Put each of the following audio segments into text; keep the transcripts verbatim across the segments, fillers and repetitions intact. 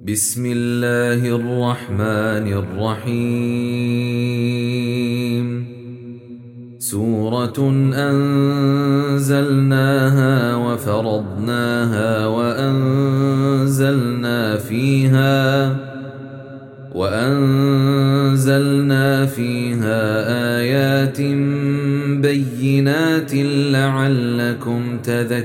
بسم الله الرحمن الرحيم سورة أنزلناها وفرضناها وأنزلنا فيها وأنزلنا فيها آيات بينات لعلكم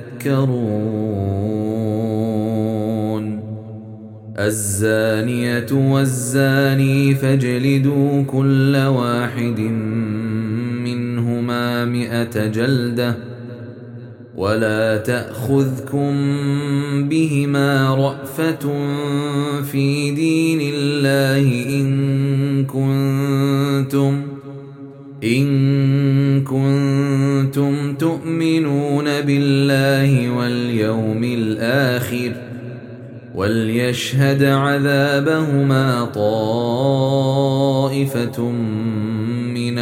تذكرون الزانية والزاني فاجلدوا كل واحد منهما مئة جلدة ولا تأخذكم بهما رأفة في دين الله إن كنتم إن كنتم تؤمنون بالله واليوم الآخر وليشهد عذابهما طائفة من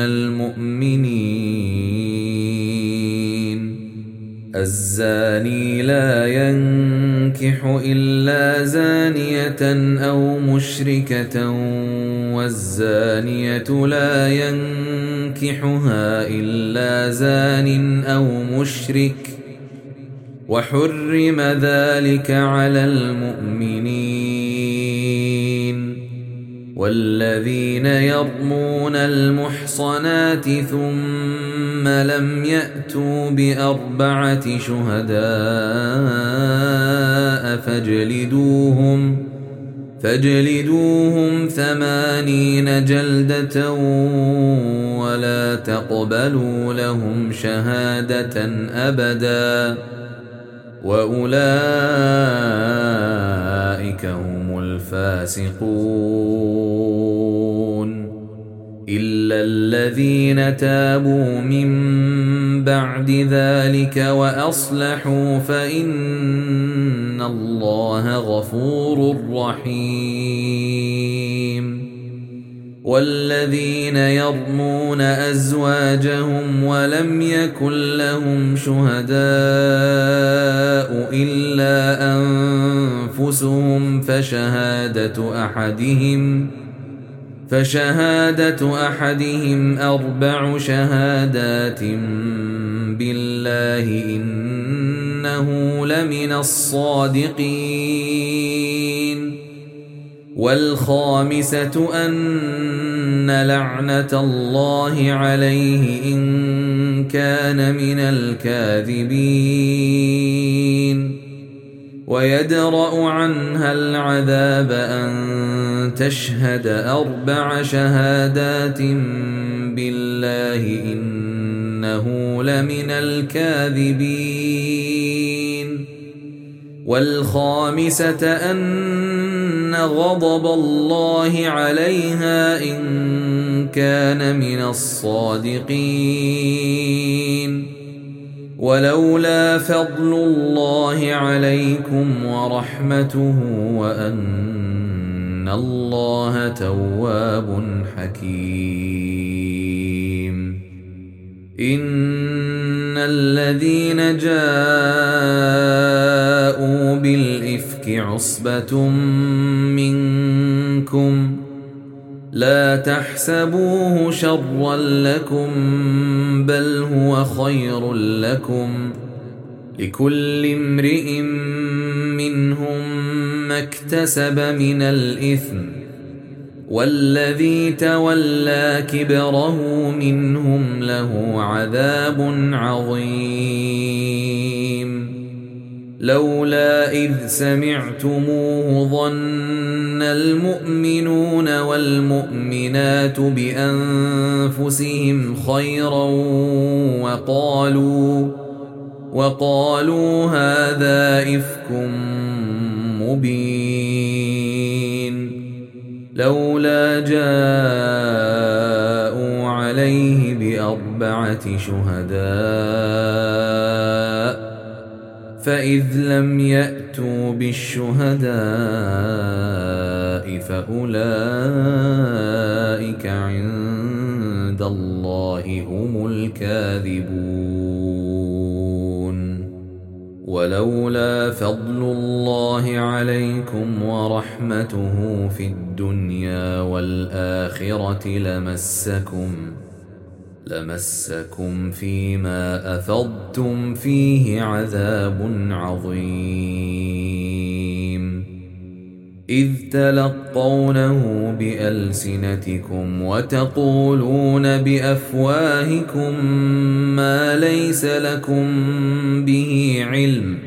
المؤمنين الزاني لا ينكح إلا زانية أو مشركة والزانية لا ينكحها إلا زان أو مشرك وحرم ذلك على المؤمنين والذين يرمون المحصنات ثم لم يأتوا بأربعة شهداء فاجلدوهم فاجلدوهم ثمانين جلدة ولا تقبلوا لهم شهادة أبدا وأولئك هم الفاسقون إلا الذين تابوا من بعد ذلك وأصلحوا فإن الله غفور رحيم والذين يرمون أزواجهم ولم يكن لهم شهداء إلا أنفسهم فشهادة أحدهم فشهادة أحدهم أربع شهادات بالله إنه لمن الصادقين والخامسة أن لعنة الله عليه إن كان من الكاذبين ويدرأ عنها العذاب أن تشهد أربع شهادات بالله إنه لمن الكاذبين والخامسة أن غضب الله عليها إن كان من الصادقين ولولا فضل الله عليكم ورحمته وأن الله تواب حكيم إن الذين جاءوا بالإفك عصبة منكم لا تحسبوه شرا لكم بل هو خير لكم لكل امرئ منهم ما اكتسب من الإثم والذي تولى كبره منهم له عذاب عظيم لولا إذ سمعتموه ظن المؤمنون والمؤمنات بأنفسهم خيرا وقالوا وقالوا هذا إفك مبين لولا جاءوا عليه بأربعة شهداء فإذ لم يأتوا بالشهداء فأولئك عند الله هم الكاذبون ولولا فضل الله عليكم ورحمته ورحمته في الدنيا والآخرة لمسكم لمسكم فيما أفضتم فيه عذاب عظيم إذ تلقونه بألسنتكم وتقولون بأفواهكم ما ليس لكم به علم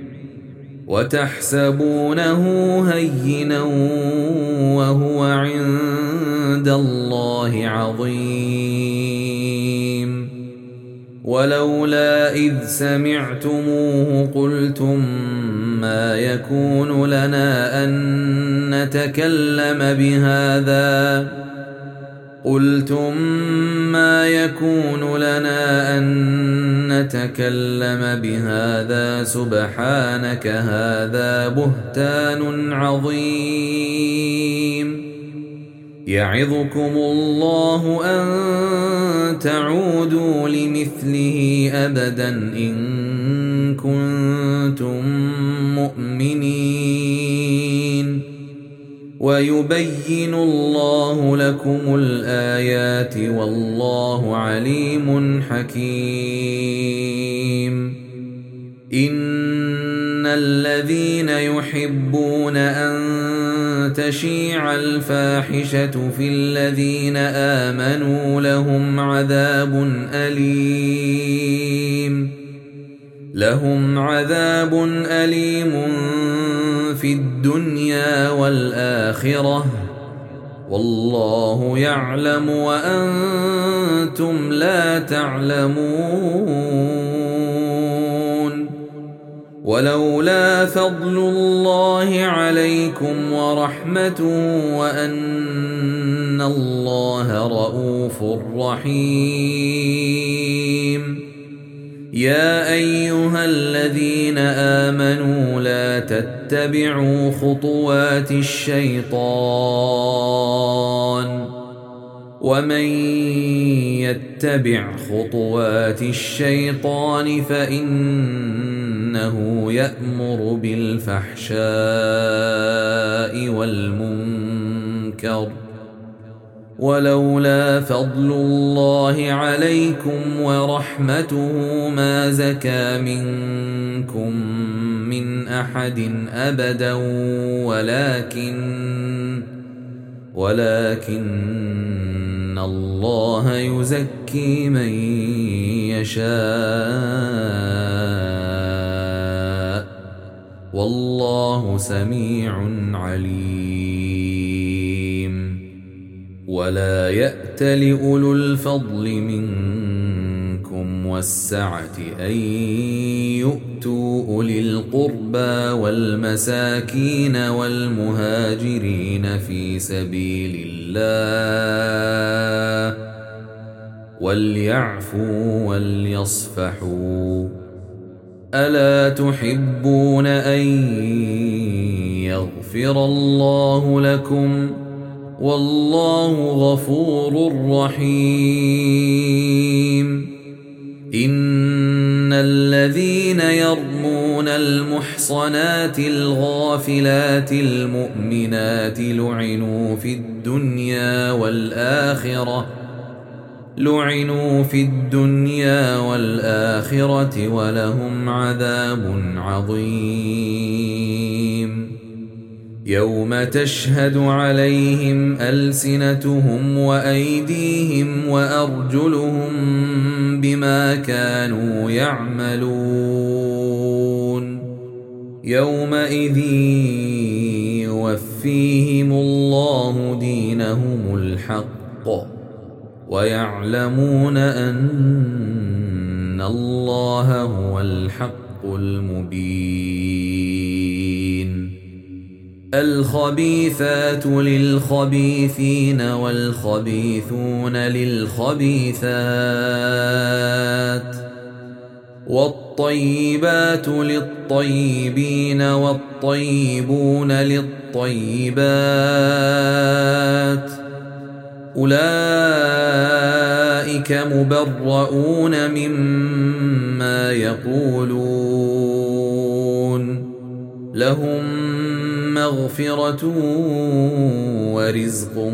وتحسبونه هينا وهو عند الله عظيم ولولا إذ سمعتموه قلتم ما يكون لنا أن نتكلم بهذا قلتم ما يكون لنا أن نتكلم بهذا سبحانك هذا بهتان عظيم يعظكم الله أن تعودوا لمثله أبدا إن كنتم مؤمنين ويبين الله لكم الآيات والله عليم حكيم إن الذين يحبون أن تشيع الفاحشة في الذين آمنوا لهم عذاب أليم لهم عذاب أليم في الدنيا والآخرة والله يعلم وأنتم لا تعلمون ولولا فضل الله عليكم ورحمته وأن الله رؤوف رحيم يا أيها الذين آمنوا لا تتبعوا خطوات الشيطان ومن يتبع خطوات الشيطان فإنه يأمر بالفحشاء والمنكر ولولا فضل الله عليكم ورحمته ما زكى منكم من أحد أبدا ولكن ولكن الله يزكي من يشاء والله سميع عليم ولا يأت لأولو الفضل منكم والسعة أن يؤتوا أولي القربى والمساكين والمهاجرين في سبيل الله وليعفوا وليصفحوا ألا تحبون أن يغفر الله لكم والله غفور رحيم إن الذين يرمون المحصنات الغافلات المؤمنات لعنوا في الدنيا والآخرة لعنوا في الدنيا والآخرة ولهم عذاب عظيم يوم تشهد عليهم ألسنتهم وأيديهم وأرجلهم بما كانوا يعملون يومئذ يوفيهم الله دينهم الحق ويعلمون أن الله هو الحق المبين الخبيثات للخبيثين والخبيثون للخبيثات والطيبات للطيبين والطيبون للطيبات أولئك مبرؤون مما يقولون لهم مغفرة ورزق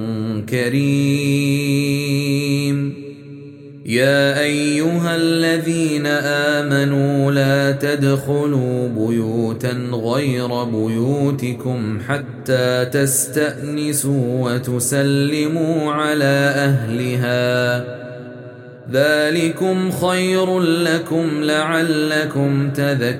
كريم. يا أيها الذين آمنوا لا تدخلوا بيوتا غير بيوتكم حتى تستأنسوا وتسلموا على أهلها، ذلكم خير لكم لعلكم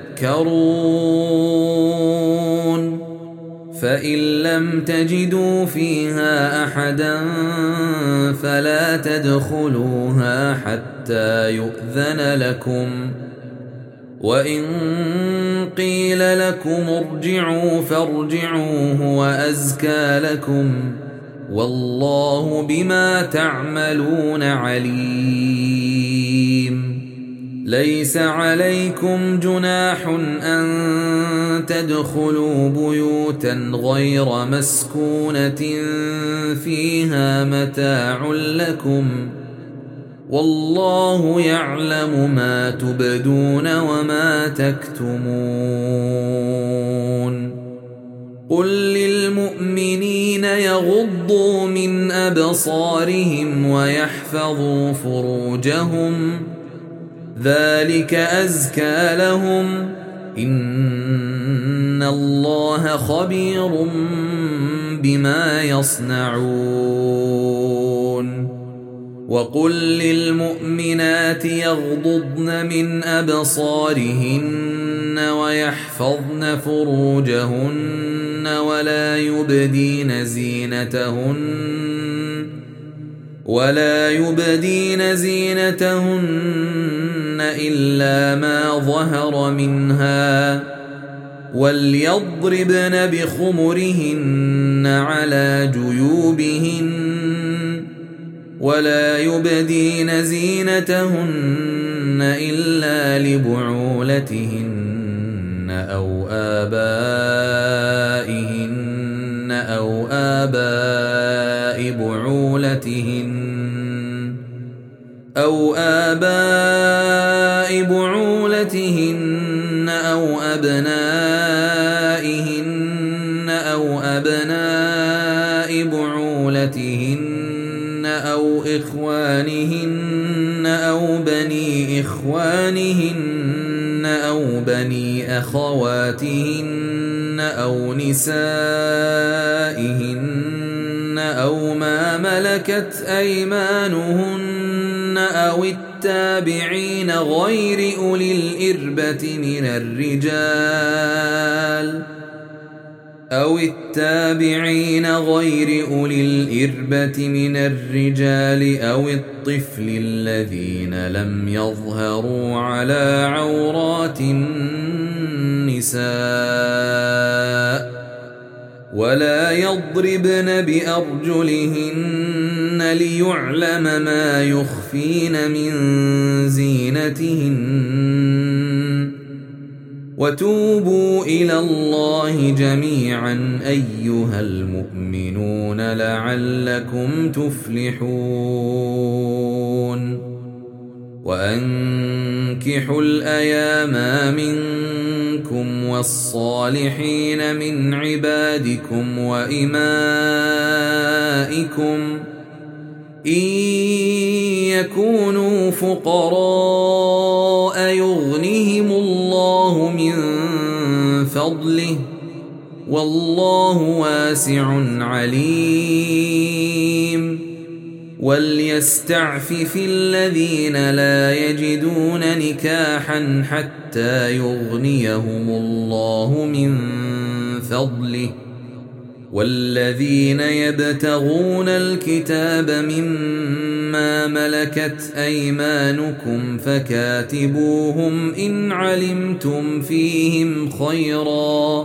تذكرون. فإن لم تجدوا فيها أحدا فلا تدخلوها حتى يؤذن لكم، وإن قيل لكم ارجعوا فارجعوا هو أزكى لكم، والله بما تعملون عليم. ليس عليكم جناح أن تدخلوا بيوتا غير مسكونة فيها متاع لكم، والله يعلم ما تبدون وما تكتمون. قل للمؤمنين يغضوا من أبصارهم ويحفظوا فروجهم، ذلك أزكى لهم، إن الله خبير بما يصنعون. وقل للمؤمنات يغضضن من أبصارهن ويحفظن فروجهن ولا يبدين زينتهن ولا يبدين زينتهن إلا ما ظهر منها، وليضربن بخمرهن على جيوبهن، ولا يبدين زينتهن إلا لبعولتهن أو آبائهن أو آباء بعولتهن أو آباء بعولتهن أو أبنائهن أو أبناء بعولتهن أو إخوانهن أو بني إخوانهن أو بني أخواتهن أو نسائهن أو ما ملكت أيمانهن أو التابعين غير أولي الإربة من الرجال أو التابعين غير أولي الإربة من الرجال أو الطفل الذين لم يظهروا على عورات النساء، ولا يضربن بأرجلهن ليعلم ما يخفين من زينتهن. وتوبوا إلى الله جميعا أيها المؤمنون لعلكم تفلحون. وأنكحوا الأيام منكم والصالحين من عبادكم وإمائكم إن يكونوا فقراء يغنهم الله من فضله، والله واسع عليم. وليستعفف الذين لا يجدون نكاحا حتى يغنيهم الله من فضله، والذين يبتغون الكتاب مما ملكت أيمانكم فكاتبوهم إن علمتم فيهم خيرا،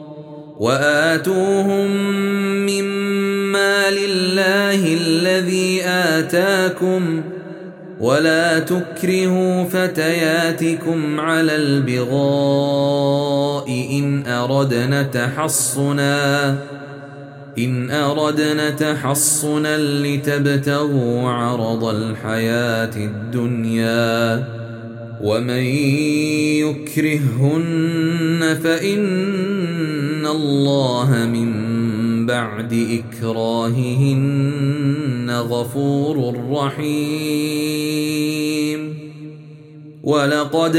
وآتوهم مما لله الذي آتاكم، ولا تكرهوا فتياتكم على البغاء إن أردنا تحصنا إن أردنا تحصنا لتبتغوا عرض الحياة الدنيا، ومن يكرههن فإن الله من بعد إكراههن غفور رحيم. ولقد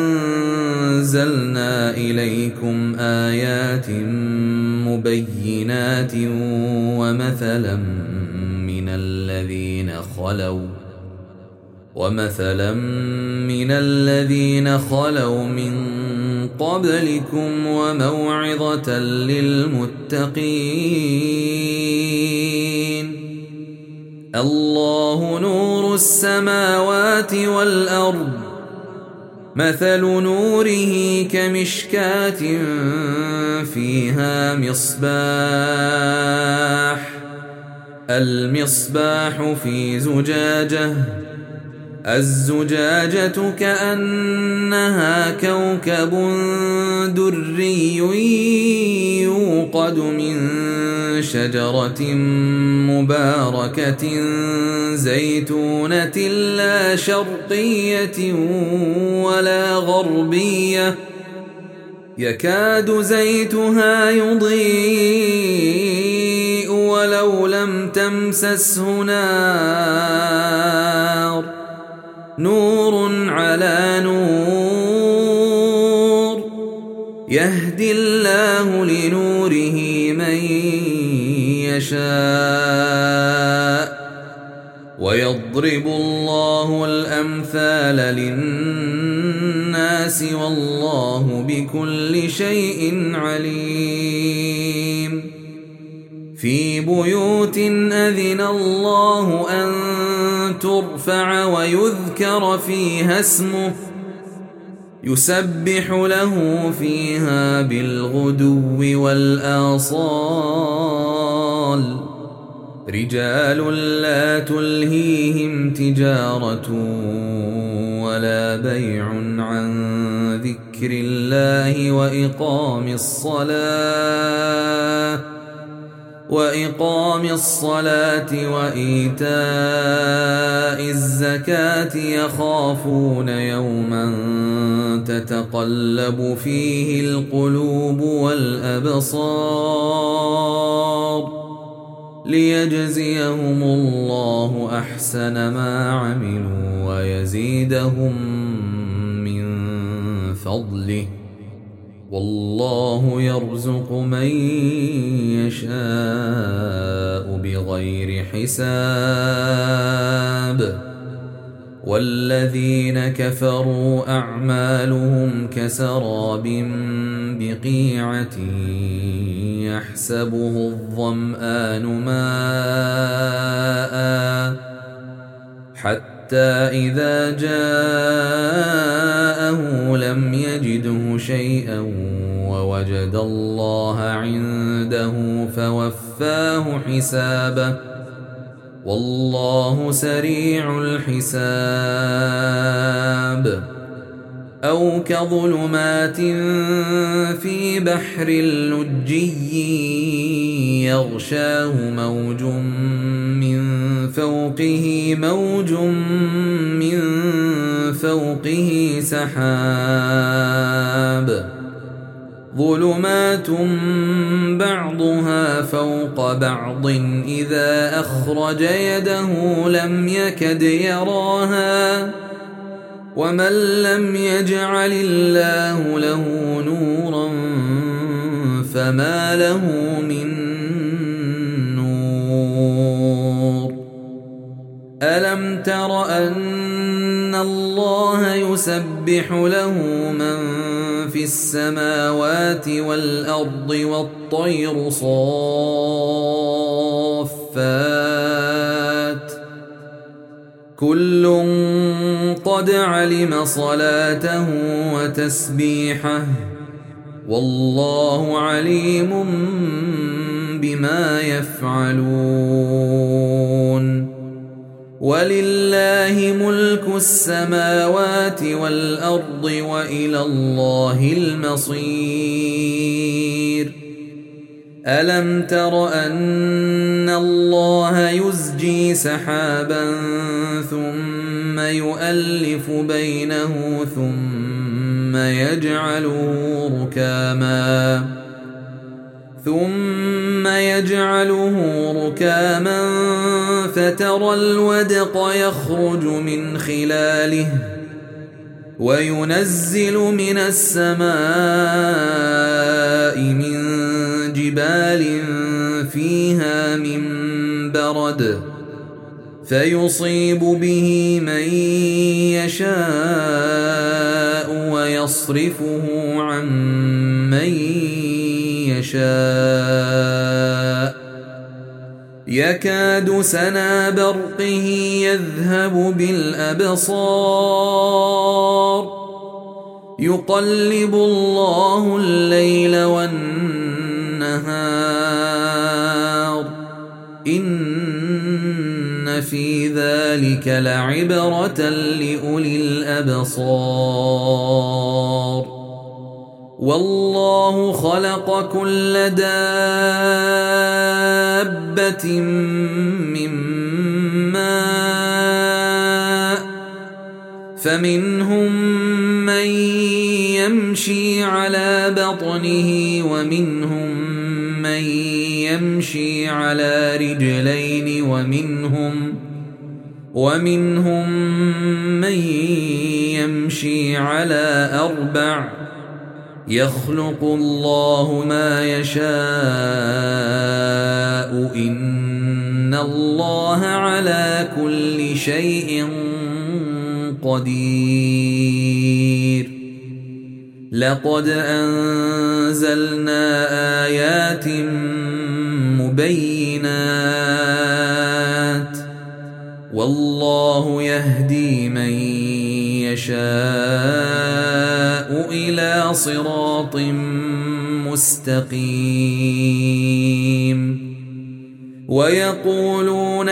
أنزلنا إليكم آيات مبينات ومثلا من الذين خلوا ومثلا من الذين خلوا من قبلكم وموعظة للمتقين. الله نور السماوات والأرض، مثل نوره كمشكاة فيها مصباح، المصباح في زجاجة، الزجاجة كأنها كوكب دري يوقد من شجرة مباركة زيتونة لا شرقية ولا غربية يكاد زيتها يضيء ولو لم تمسسه نار، نور على نور، يهدي الله لنوره من يشاء ويضرب الله الأمثال للناس والله بكل شيء عليم. في بيوت أذن الله أن ترفع ويذكر فيها اسمه يسبح له فيها بالغدو والآصال، رجال لا تلهيهم تجارة ولا بيع عن ذكر الله وإقام الصلاة وإقام الصلاة وإيتاء الزكاة يخافون يوما تتقلب فيه القلوب والأبصار، ليجزيهم الله أحسن ما عملوا ويزيدهم من فضله، والله يرزق من يشاء بغير حساب. والذين كفروا أعمالهم كسراب بقيعة يحسبه الظمآن ماء حتى إذا جاءه لم يجده شيئا ووجد الله عنده فوفاه حسابه، والله سريع الحساب. أو كظلمات في بحر لجي يغشاه موج من فوقه موج من فوقه سحاب، ظلمات بعضها فوق بعض إذا أخرج يده لم يكد يراها، ومن لم يجعل الله له نورا فما له من نور. ألم تر أن الله يسبح له من في السماوات والأرض والطير صافات كل قد علم صلاته وتسبيحه والله عليم بما يفعلون. ولله ملك السماوات والأرض وإلى الله المصير. ألم تر أن الله يزجي سحابا ثم ثم يؤلف بينه ثم يجعله ركاما ثم يجعله ركاما فترى الودق يخرج من خلاله وينزل من السماء من جبال فيها من برد فيصيب به من يشاء ويصرفه عن من يشاء يكاد سنا برقه يذهب بالأبصار يقلب الله الليل والنهار إن في ذلك لعبرة لأولي الأبصار والله خلق كل دابة من ماء فمنهم من يمشي على بطنه ومنهم من يمشي على رجلين ومنهم ومنهم من يمشي على أربع يخلق الله ما يشاء إن الله على كل شيء قدير لقد أنزلنا آيات مبينات والله يهدي من يشاء إلى صراط مستقيم ويقولون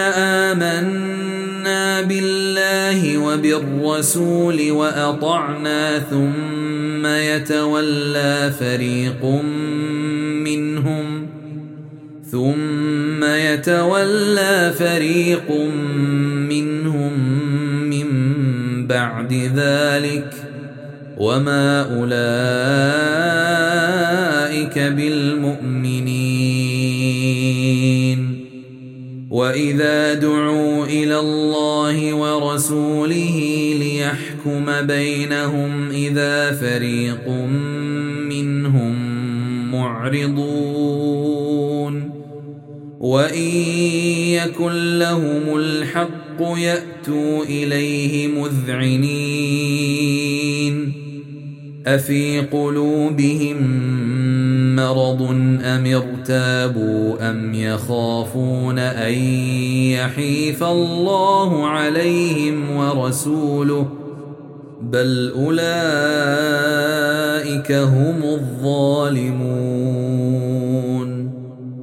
آمنا بالله وبالرسول وأطعنا ثم يتولى فريق منهم ثم يتولى فريق منهم من بعد ذلك وما أولئك بالمؤمنين وإذا دعوا إلى الله ورسوله ليحكم بينهم إذا فريق منهم معرضون وإن يكن لهم الحق يأتوا إليه مذعنين أفي قلوبهم مرض أم ارتابوا أم يخافون أن يحيف الله عليهم ورسوله بل أولئك هم الظالمون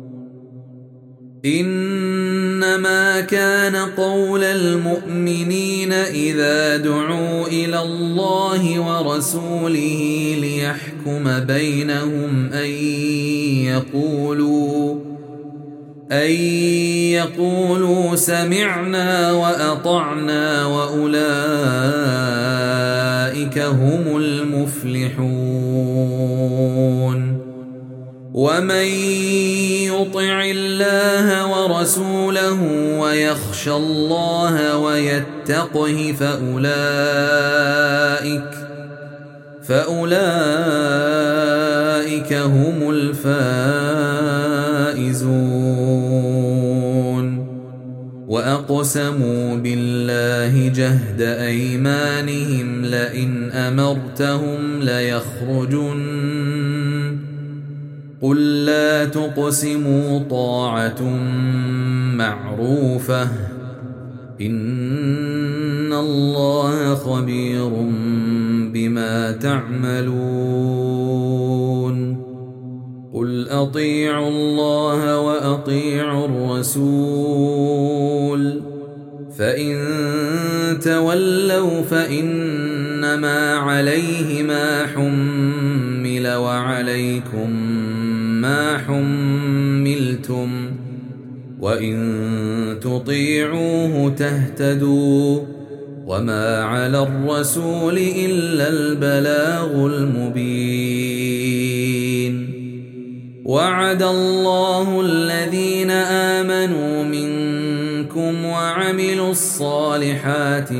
إنما كان قول المؤمنين إذا دعوا إلى الله ورسوله ليحكم بينهم أن يقولوا أن يقولوا سمعنا وأطعنا وأولئك هم المفلحون ومن يطع الله ورسوله ويخشى الله ويتقه فأولئك فأولئك هم الفائزون وأقسموا بالله جهد أيمانهم لئن أمرتهم ليخرجن قل لا تقسموا طاعة معروفة إن الله خبير بما تعملون قل أطيعوا الله وأطيعوا الرسول فإن تولوا فإنما عليه ما حمل وعليكم ما حملتم وإن تطيعوه تهتدوا وما على الرسول إلا البلاغ المبين. وعد الله الذين آمنوا منكم وعملوا الصالحات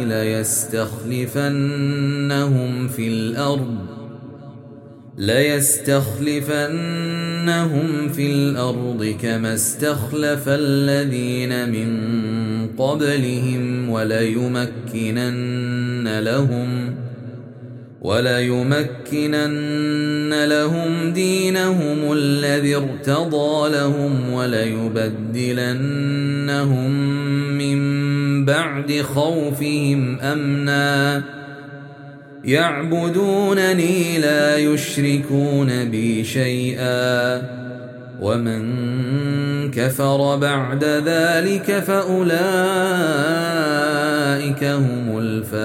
ليستخلفنهم في الأرض ليستخلفنهم في الأرض كما استخلف الذين من قبلهم وليمكنن لهم وليمكنن لهم دينهم الذي ارتضى لهم وليبدلنهم من بعد خوفهم أمنا يعبدونني لا يشركون بي شيئا ومن كفر بعد ذلك فأولئك هم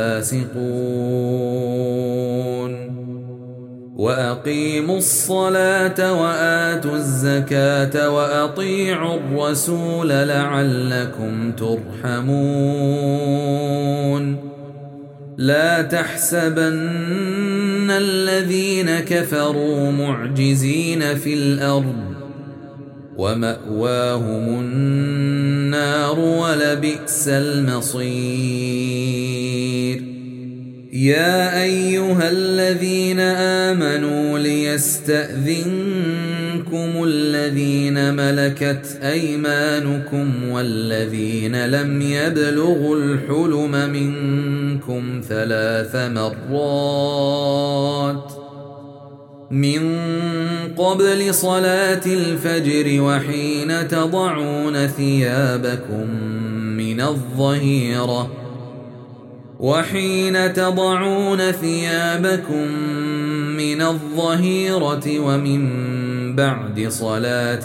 الفاسقون. وأقيموا الصلاة وآتوا الزكاة وأطيعوا الرسول لعلكم ترحمون. لا تحسبن الذين كفروا معجزين في الأرض ومأواهم النار ولبئس المصير. يا أيها الذين آمنوا ليستأذنكم الذين ملكت أيمانكم والذين لم يبلغوا الحلم منكم ثلاث مرات من قبل صلاة الفجر وحين تضعون ثيابكم من الظهيرة وحين تضعون ثيابكم من الظهيرة ومن بعد صلاة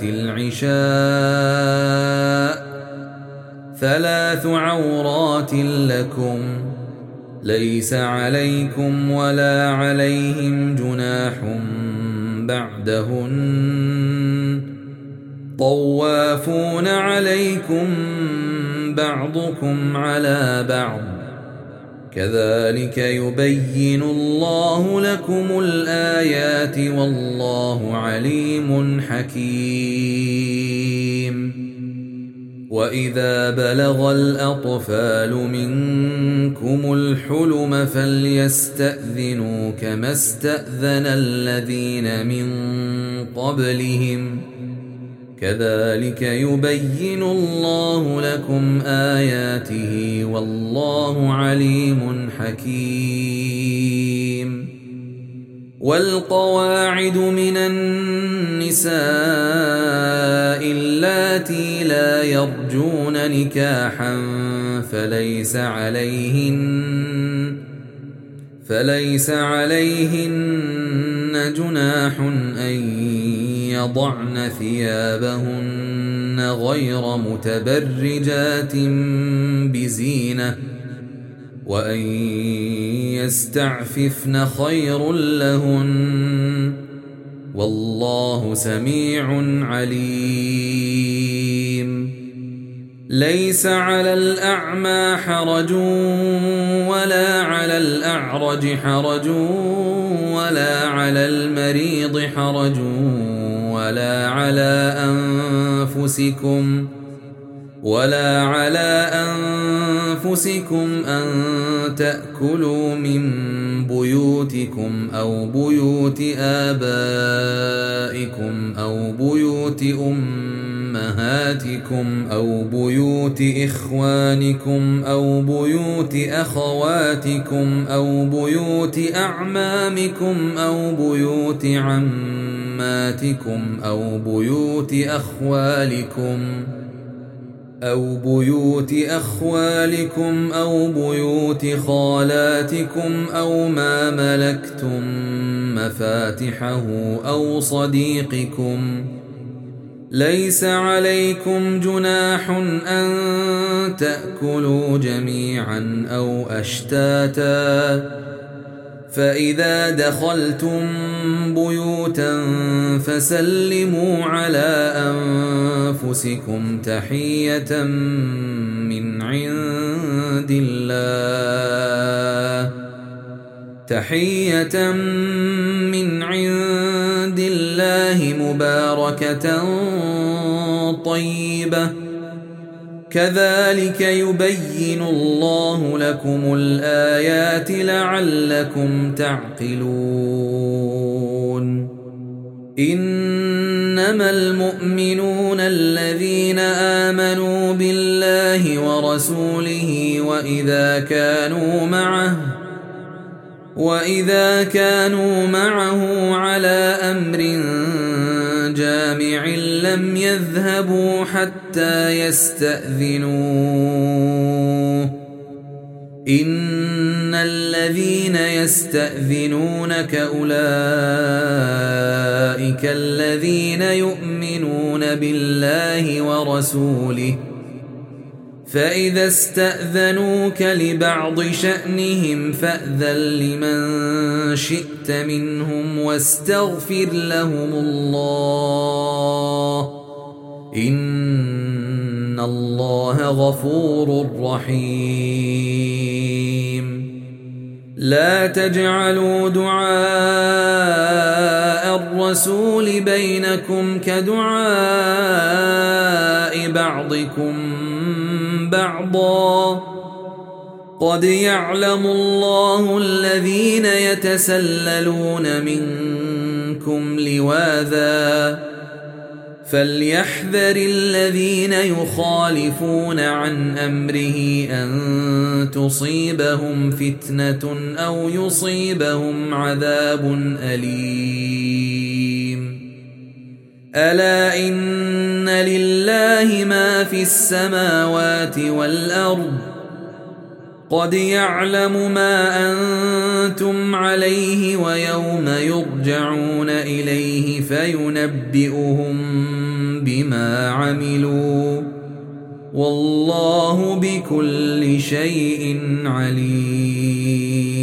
العشاء ثلاث عورات لكم ليس عليكم ولا عليهم جناح بعدهن طوافون عليكم بعضكم على بعض كذلك يبين الله لكم الآيات والله عليم حكيم. وإذا بلغ الأطفال منكم الحلم فليستأذنوا كما استأذن الذين من قبلهم كذلك يبين الله لكم آياته والله عليم حكيم. والقواعد من النساء اللاتي لا يرجون نكاحا فليس عليهن فليس عليهن جناح أن يضعن ثيابهن غير متبرجات بزينة وأن يستعففن خير لهن والله سميع عليم. ليس على الأعمى حرج ولا على الأعرج حرج ولا على المريض حرج ولا على أنفسكم ولا على أنفسكم أن تأكلوا من بيوتكم أو بيوت آبائكم أو بيوت أمهاتكم أو بيوت إخوانكم أو بيوت أخواتكم أو بيوت أعمامكم أو بيوت عماتكم أو بيوت أخوالكم أو بيوت أخوالكم أو بيوت خالاتكم أو ما ملكتم مفاتحه أو صديقكم. ليس عليكم جناح أن تأكلوا جميعا أو أشتاتا فإذا دخلتم بيوتا فسلموا على أنفسكم تحية من عند الله تحية من عند الله مباركة طيبة كذلك يبين الله لكم الآيات لعلكم تعقلون إنما المؤمنون الذين آمنوا بالله ورسوله وإذا كانوا معه وإذا كانوا معه على أمر جامع لم يذهبوا حتى يستأذنوه إن الذين يستأذنونك أولئك الذين يؤمنون بالله ورسوله فإذا استأذنوك لبعض شأنهم فأذن لمن شئت منهم واستغفر لهم الله إن الله غفور رحيم لا تجعلوا دعاء الرسول بينكم كدعاء بعضكم بعضا قد يعلم الله الذين يتسللون منكم لواذا فليحذر الذين يخالفون عن أمره أن تصيبهم فتنة أو يصيبهم عذاب أليم ألا إن لله ما في السماوات والأرض قد يعلم ما أنتم عليه ويوم يرجعون إليه فينبئهم بما عملوا والله بكل شيء عليم